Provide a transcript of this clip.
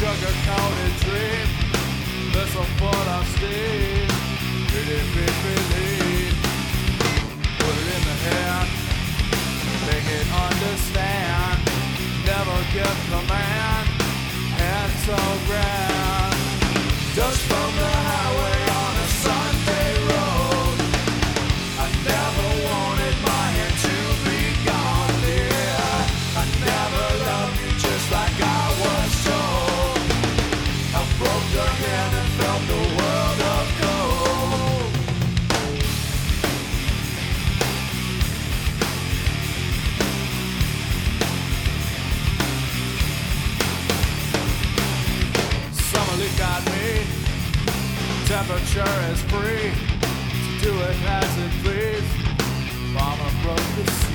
sugar-coated dream. This are full of steam. Believe. Put it in the hand. Make it understand. Never give command. And so grand. Dust from the highway on a Sunday road. I never wanted my hand to be gone, yeah. I never loved you just like I was told. I broke your hand and felt the world of gold. Summer leak got me. Temperature is free, so do it as it please. Mama broke the